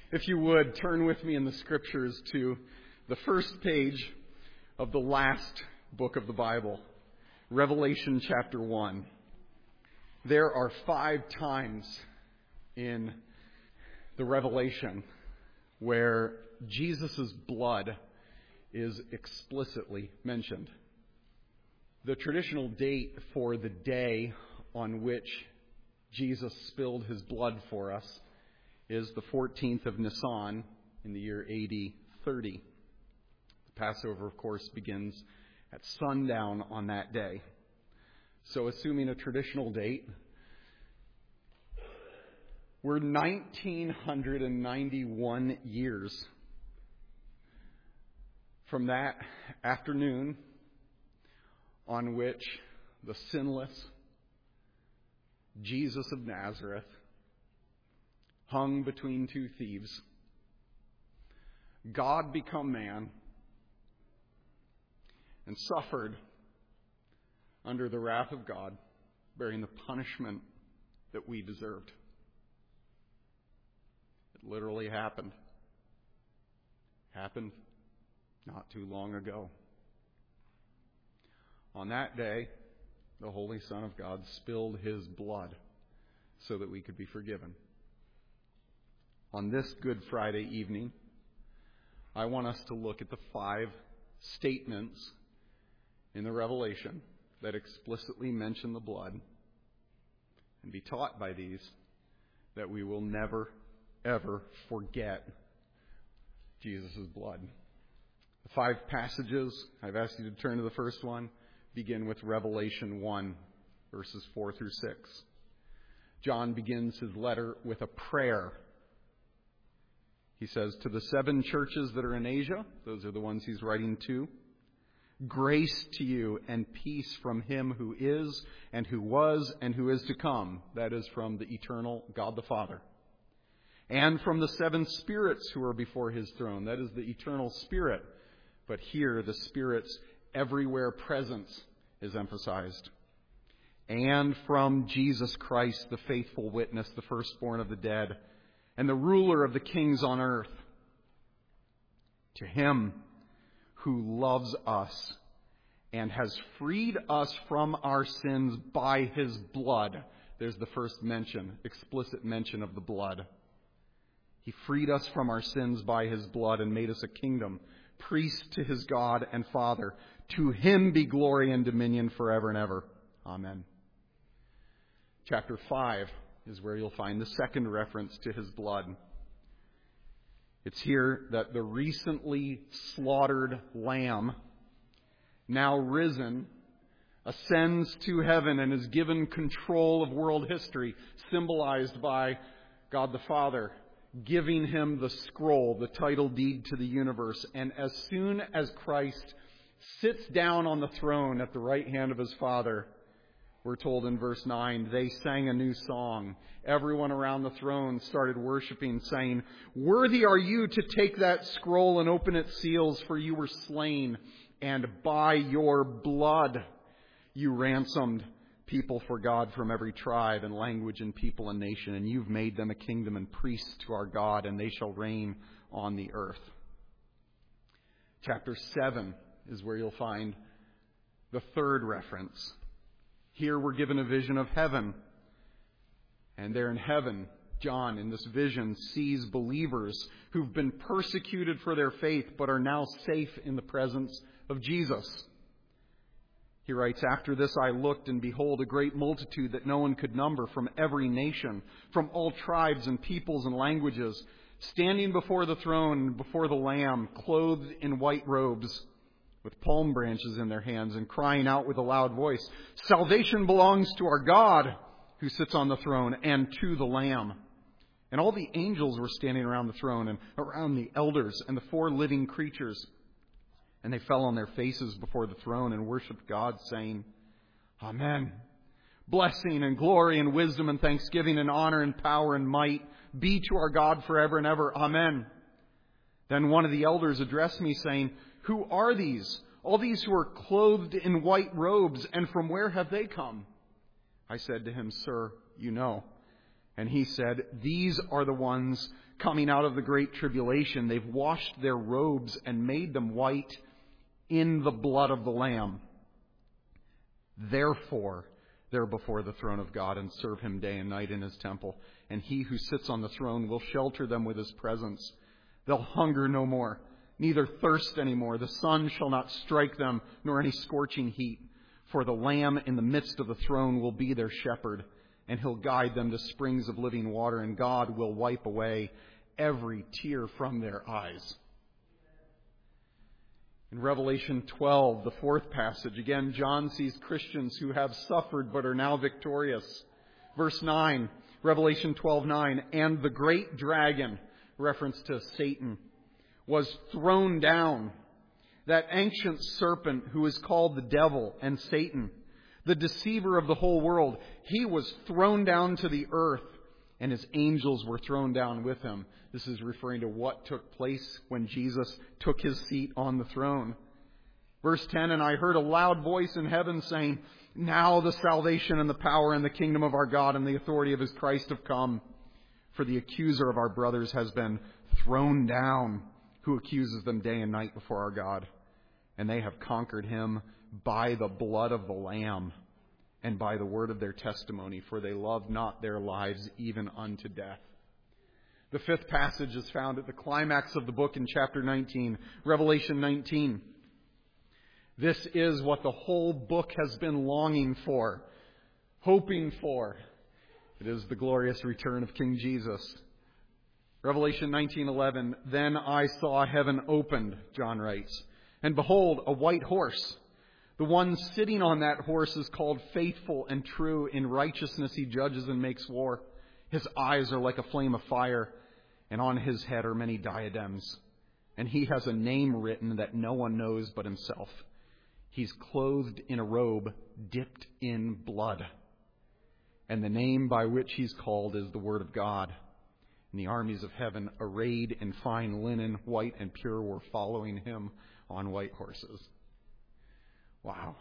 If you would, turn with me in the Scriptures to the first page of the last book of the Bible, Revelation chapter 1. There are 5 times in the Revelation where Jesus' blood is explicitly mentioned. The traditional date for the day on which Jesus spilled his blood for us is the 14th of Nisan in the year AD 30. The Passover, of course, begins at sundown on that day. So assuming a traditional date, we're 1991 years from that afternoon on which the sinless Jesus of Nazareth hung between 2 thieves, God become man, and suffered under the wrath of God, bearing the punishment that we deserved. It literally happened. Happened not too long ago. On that day, the Holy Son of God spilled his blood so that we could be forgiven. On this Good Friday evening, I want us to look at the 5 statements in the Revelation that explicitly mention the blood and be taught by these that we will never, ever forget Jesus' blood. The 5 passages, I've asked you to turn to the first one, begin with Revelation 1, verses 4 through 6. John begins his letter with a prayer. He says, to the 7 churches that are in Asia, those are the ones he's writing to, grace to you and peace from him who is and who was and who is to come. That is from the eternal God the Father. And from the 7 spirits who are before his throne. That is the eternal Spirit. But here the Spirit's everywhere presence is emphasized. And from Jesus Christ, the faithful witness, the firstborn of the dead, and the ruler of the kings on earth. To him who loves us and has freed us from our sins by his blood. There's the first mention, explicit mention of the blood. He freed us from our sins by his blood and made us a kingdom, priest to his God and Father. To him be glory and dominion forever and ever. Amen. Chapter 5 is where you'll find the second reference to his blood. It's here that the recently slaughtered lamb, now risen, ascends to heaven and is given control of world history, symbolized by God the Father, giving him the scroll, the title deed to the universe. And as soon as Christ sits down on the throne at the right hand of his Father, we're told in verse 9, they sang a new song. Everyone around the throne started worshiping, saying, worthy are you to take that scroll and open its seals, for you were slain, and by your blood you ransomed people for God from every tribe and language and people and nation, and you've made them a kingdom and priests to our God, and they shall reign on the earth. Chapter 7 is where you'll find the third reference. Here we're given a vision of heaven. And there in heaven, John, in this vision, sees believers who've been persecuted for their faith but are now safe in the presence of Jesus. He writes, after this I looked, and behold, a great multitude that no one could number, from every nation, from all tribes and peoples and languages, standing before the throne and before the Lamb, clothed in white robes, with palm branches in their hands, and crying out with a loud voice, salvation belongs to our God who sits on the throne and to the Lamb. And all the angels were standing around the throne and around the elders and the 4 living creatures. And they fell on their faces before the throne and worshipped God, saying, Amen. Blessing and glory and wisdom and thanksgiving and honor and power and might be to our God forever and ever. Amen. Then one of the elders addressed me, saying, who are these? All these who are clothed in white robes, and from where have they come? I said to him, Sir, you know. And he said, these are the ones coming out of the great tribulation. They've washed their robes and made them white in the blood of the Lamb. Therefore, they're before the throne of God and serve him day and night in his temple. And he who sits on the throne will shelter them with his presence. They'll hunger no more, neither thirst any more. The sun shall not strike them, nor any scorching heat. For the Lamb in the midst of the throne will be their shepherd, and he'll guide them to springs of living water, and God will wipe away every tear from their eyes. In Revelation 12, the fourth passage, again, John sees Christians who have suffered but are now victorious. Verse 9, Revelation 12:9, and the great dragon, reference to Satan, was thrown down, that ancient serpent who is called the devil and Satan, the deceiver of the whole world. He was thrown down to the earth, and his angels were thrown down with him. This is referring to what took place when Jesus took his seat on the throne. Verse 10, and I heard a loud voice in heaven saying, now the salvation and the power and the kingdom of our God and the authority of his Christ have come. For the accuser of our brothers has been thrown down, who accuses them day and night before our God. And they have conquered him by the blood of the Lamb and by the word of their testimony, for they loved not their lives even unto death. The fifth passage is found at the climax of the book in chapter 19, Revelation 19. This is what the whole book has been longing for, hoping for. It is the glorious return of King Jesus. Revelation 19:11, then I saw heaven opened, John writes, and behold, a white horse. The one sitting on that horse is called Faithful and True. In righteousness he judges and makes war. His eyes are like a flame of fire, and on his head are many diadems. And he has a name written that no one knows but himself. He's clothed in a robe dipped in blood. And the name by which he's called is the Word of God. And the armies of heaven, arrayed in fine linen, white and pure, were following him on white horses. Wow.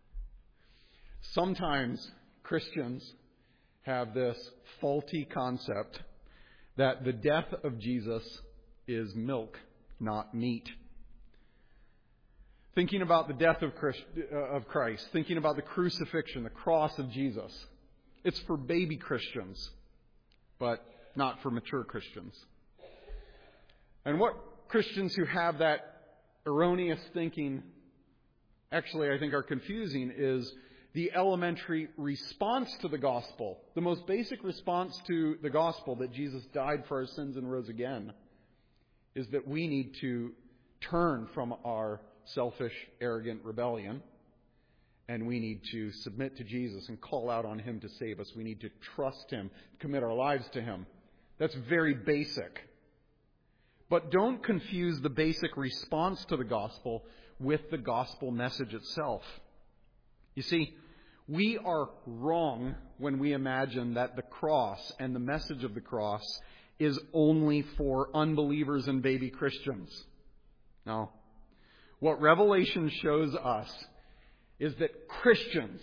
Sometimes Christians have this faulty concept that the death of Jesus is milk, not meat. Thinking about the death of Christ, thinking about the crucifixion, the cross of Jesus, it's for baby Christians, but not for mature Christians. And what Christians who have that erroneous thinking actually, I think, are confusing is the elementary response to the gospel. The most basic response to the gospel, that Jesus died for our sins and rose again, is that we need to turn from our selfish, arrogant rebellion, and we need to submit to Jesus and call out on him to save us. We need to trust him, commit our lives to him. That's very basic. But don't confuse the basic response to the gospel with the gospel message itself. You see, we are wrong when we imagine that the cross and the message of the cross is only for unbelievers and baby Christians. No. What Revelation shows us is that Christians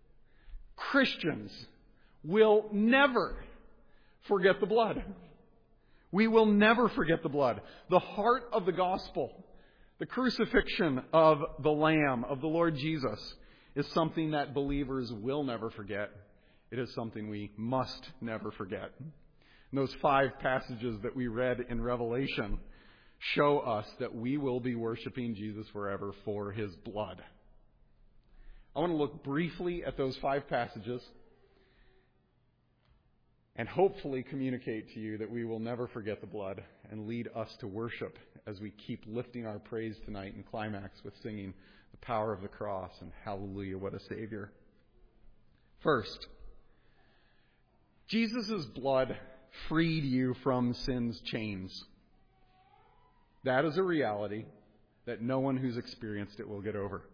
will never forget the blood. We will never forget the blood. The heart of the gospel, the crucifixion of the Lamb, of the Lord Jesus, is something that believers will never forget. It is something we must never forget. And those 5 passages that we read in Revelation show us that we will be worshiping Jesus forever for his blood. I want to look briefly at those 5 passages and hopefully communicate to you that we will never forget the blood and lead us to worship as we keep lifting our praise tonight and climax with singing the power of the cross and hallelujah, what a Savior. First, Jesus' blood freed you from sin's chains. That is a reality that no one who's experienced it will get over.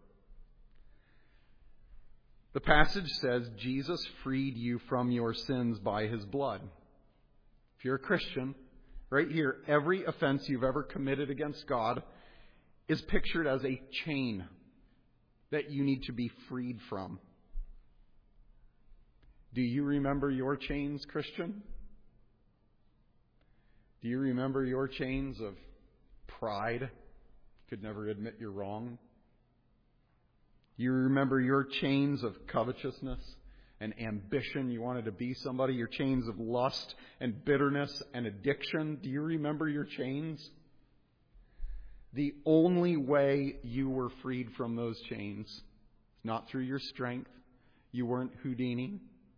The passage says Jesus freed you from your sins by his blood. If you're a Christian, right here, every offense you've ever committed against God is pictured as a chain that you need to be freed from. Do you remember your chains, Christian? Do you remember your chains of pride? Could never admit you're wrong. You remember your chains of covetousness and ambition. You wanted to be somebody. Your chains of lust and bitterness and addiction. Do you remember your chains? The only way you were freed from those chains, not through your strength. You weren't Houdini.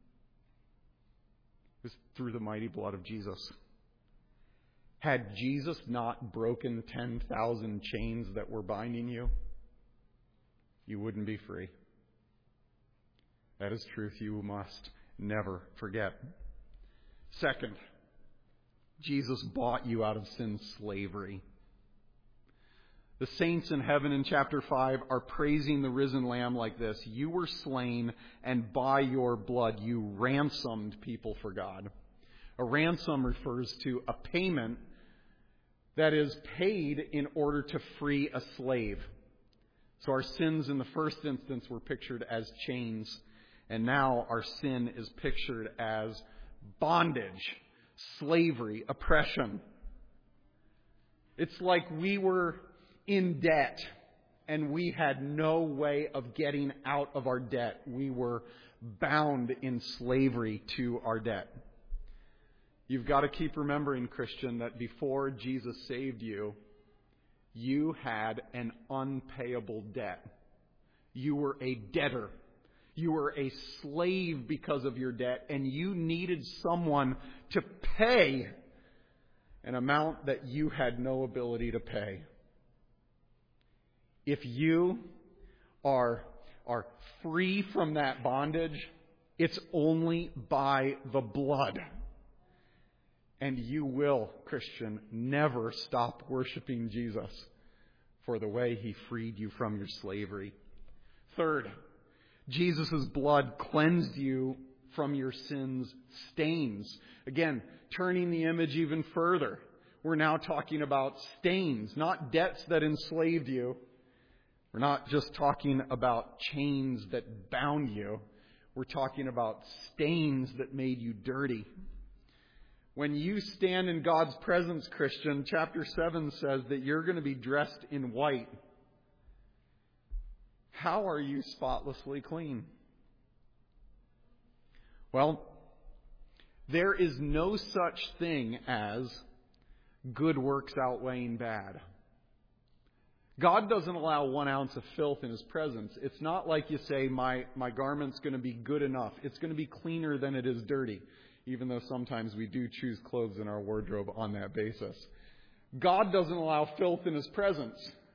It was through the mighty blood of Jesus. Had Jesus not broken 10,000 chains that were binding you, you wouldn't be free. That is truth you must never forget. Second, Jesus bought you out of sin's slavery. The saints in heaven in chapter 5 are praising the risen Lamb like this. You were slain, and by your blood you ransomed people for God. A ransom refers to a payment that is paid in order to free a slave. So our sins in the first instance were pictured as chains, and now our sin is pictured as bondage, slavery, oppression. It's like we were in debt and we had no way of getting out of our debt. We were bound in slavery to our debt. You've got to keep remembering, Christian, that before Jesus saved you, you had an unpayable debt. You were a debtor. You were a slave because of your debt, and you needed someone to pay an amount that you had no ability to pay. If you are free from that bondage, it's only by the blood. And you will, Christian, never stop worshiping Jesus for the way he freed you from your slavery. Third, Jesus' blood cleansed you from your sin's stains. Again, turning the image even further. We're now talking about stains, not debts that enslaved you. We're not just talking about chains that bound you. We're talking about stains that made you dirty. When you stand in God's presence, Christian, chapter 7 says that you're going to be dressed in white. How are you spotlessly clean? Well, there is no such thing as good works outweighing bad. God doesn't allow 1 ounce of filth in his presence. It's not like you say, my garment's going to be good enough. It's going to be cleaner than it is dirty, even though sometimes we do choose clothes in our wardrobe on that basis. God doesn't allow filth in his presence.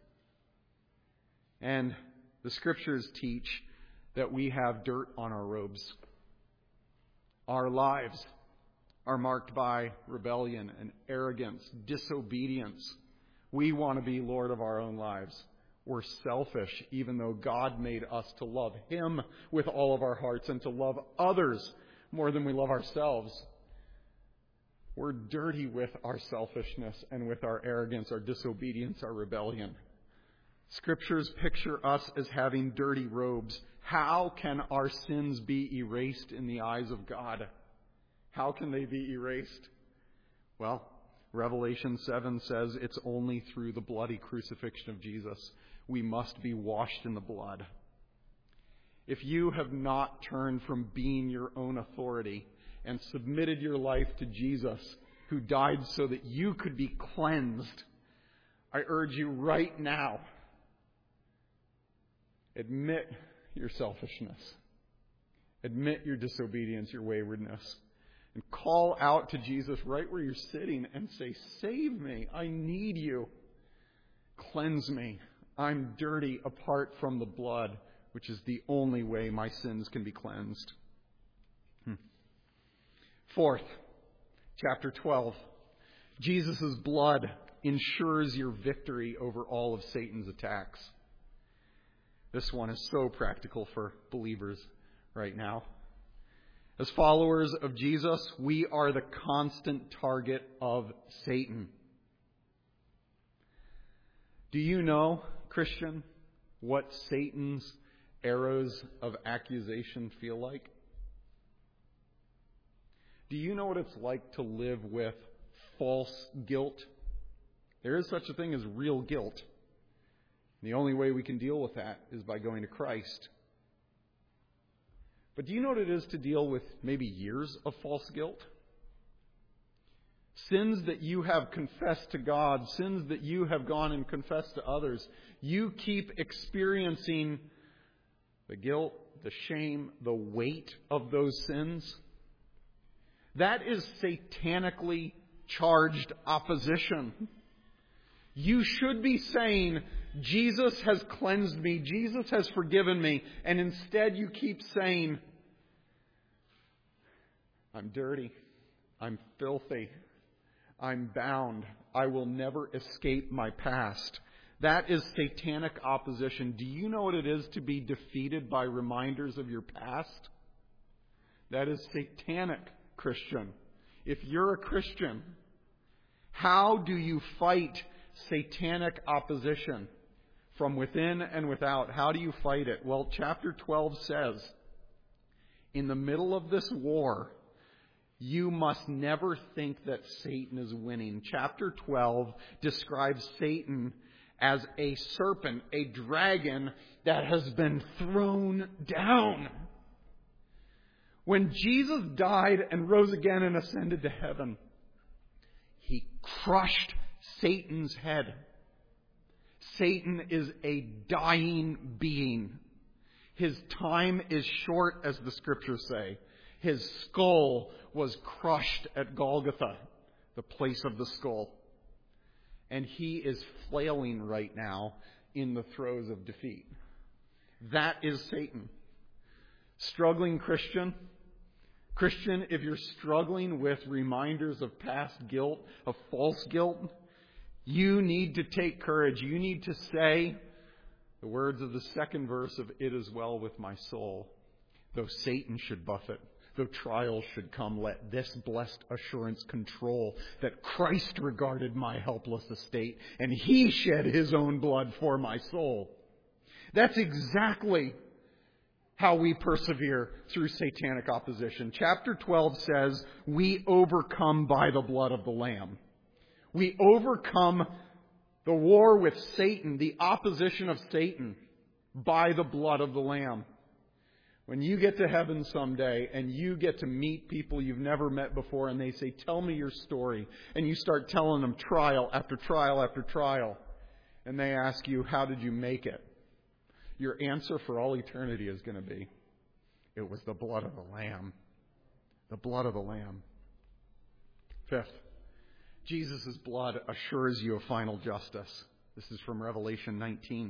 And the Scriptures teach that we have dirt on our robes. Our lives are marked by rebellion and arrogance, disobedience. We want to be Lord of our own lives. We're selfish, even though God made us to love him with all of our hearts and to love others more than we love ourselves. We're dirty with our selfishness and with our arrogance, our disobedience, our rebellion. Scriptures picture us as having dirty robes. How can our sins be erased in the eyes of God? How can they be erased? Well, Revelation 7 says it's only through the bloody crucifixion of Jesus. We must be washed in the blood. If you have not turned from being your own authority and submitted your life to Jesus, who died so that you could be cleansed, I urge you right now, admit your selfishness. Admit your disobedience, your waywardness. And call out to Jesus right where you're sitting and say, "Save me. I need you. Cleanse me. I'm dirty apart from the blood, which is the only way my sins can be cleansed." Fourth, chapter 12. Jesus' blood ensures your victory over all of Satan's attacks. This one is so practical for believers right now. As followers of Jesus, we are the constant target of Satan. Do you know, Christian, what Satan's arrows of accusation feel like? Do you know what it's like to live with false guilt. There is such a thing as real guilt. And the only way we can deal with that is by going to Christ. But do you know what it is to deal with maybe years of false guilt? Sins that you have confessed to God, sins that you have gone and confessed to others. You keep experiencing the guilt, the shame, the weight of those sins. That is satanically charged opposition. You should be saying, Jesus has cleansed me, Jesus has forgiven me, and instead you keep saying, I'm dirty, I'm filthy, I'm bound, I will never escape my past. That is satanic opposition. Do you know what it is to be defeated by reminders of your past? That is satanic, Christian. If you're a Christian, how do you fight satanic opposition from within and without? How do you fight it? Well, chapter 12 says, in the middle of this war, you must never think that Satan is winning. Chapter 12 describes Satan as a serpent, a dragon that has been thrown down. When Jesus died and rose again and ascended to heaven, He crushed Satan's head. Satan is a dying being. His time is short, as the Scriptures say. His skull was crushed at Golgotha, the place of the skull. And he is flailing right now in the throes of defeat. That is Satan. Struggling Christian, if you're struggling with reminders of past guilt, of false guilt, you need to take courage. You need to say the words of the second verse of "It is well with my soul." Though Satan should buffet, though trials should come, let this blessed assurance control that Christ regarded my helpless estate, and He shed His own blood for my soul. That's exactly how we persevere through satanic opposition. Chapter 12 says, we overcome by the blood of the Lamb. We overcome the war with Satan, the opposition of Satan, by the blood of the Lamb. When you get to heaven someday and you get to meet people you've never met before and they say, tell me your story, and you start telling them trial after trial after trial, and they ask you, how did you make it? Your answer for all eternity is going to be, it was the blood of the Lamb. The blood of the Lamb. Fifth, Jesus' blood assures you of final justice. This is from Revelation 19.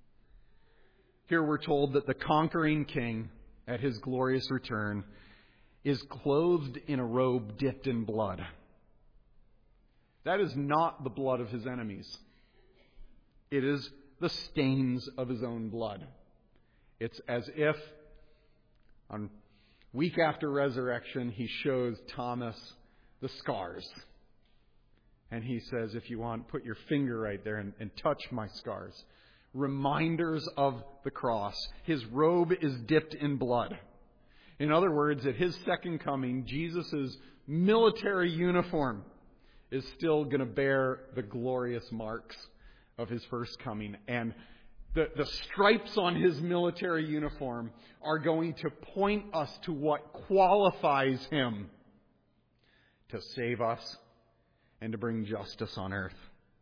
Here we're told that the conquering king, at his glorious return, is clothed in a robe dipped in blood. That is not the blood of his enemies. It is the stains of his own blood. It's as if on week after resurrection, he shows Thomas the scars. And he says, if you want, put your finger right there and touch my scars. Reminders of the cross. His robe is dipped in blood. In other words, at His second coming, Jesus' military uniform is still going to bear the glorious marks of His first coming. And the stripes on His military uniform are going to point us to what qualifies Him to save us and to bring justice on earth.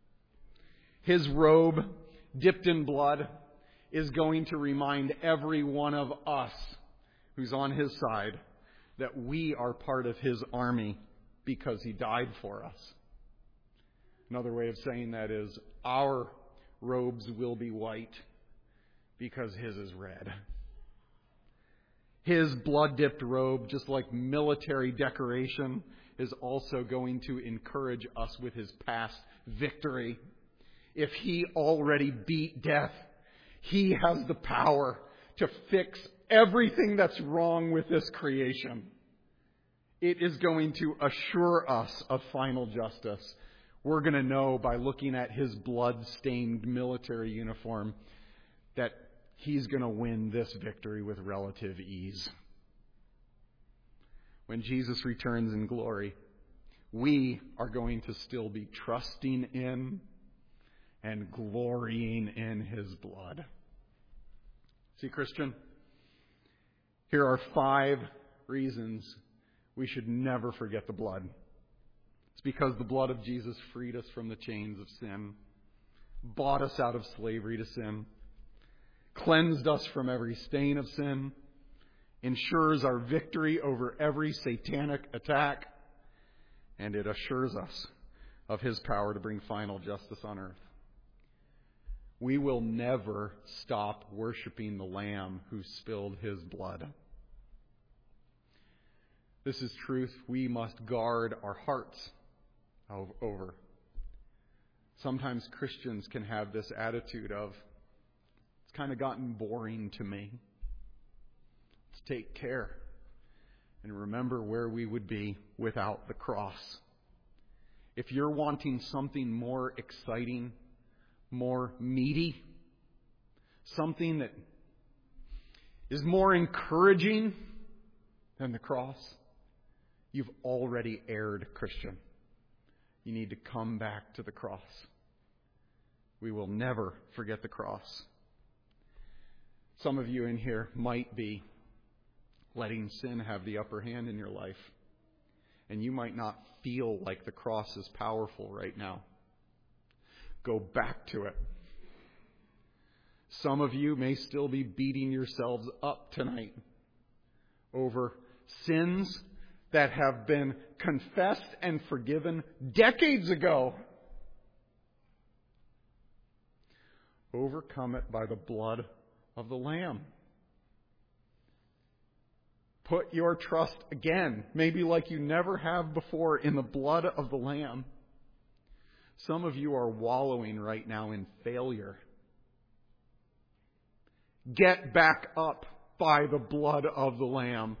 His robe, dipped in blood, is going to remind every one of us who's on His side that we are part of His army because He died for us. Another way of saying that is our robes will be white because His is red. His blood-dipped robe, just like military decoration, is also going to encourage us with His past victory. If He already beat death, He has the power to fix everything that's wrong with this creation. It is going to assure us of final justice. We're going to know by looking at His blood-stained military uniform that He's going to win this victory with relative ease. When Jesus returns in glory, we are going to still be trusting in and glorying in His blood. See, Christian, here are 5 reasons we should never forget the blood. It's because the blood of Jesus freed us from the chains of sin, bought us out of slavery to sin, cleansed us from every stain of sin, ensures our victory over every satanic attack, and it assures us of His power to bring final justice on earth. We will never stop worshiping the Lamb who spilled His blood. This is truth we must guard our hearts over. Sometimes Christians can have this attitude of, it's kind of gotten boring to me. Let's take care and remember where we would be without the cross. If you're wanting something more exciting, more meaty, something that is more encouraging than the cross, you've already erred, Christian. You need to come back to the cross. We will never forget the cross. Some of you in here might be letting sin have the upper hand in your life, and you might not feel like the cross is powerful right now. Go back to it. Some of you may still be beating yourselves up tonight over sins that have been confessed and forgiven decades ago. Overcome it by the blood of the Lamb. Put your trust again, maybe like you never have before, in the blood of the Lamb. Some of you are wallowing right now in failure. Get back up by the blood of the Lamb.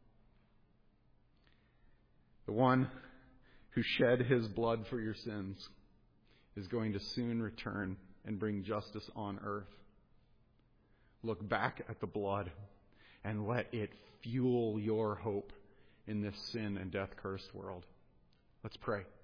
The one who shed His blood for your sins is going to soon return and bring justice on earth. Look back at the blood and let it fuel your hope in this sin and death-cursed world. Let's pray.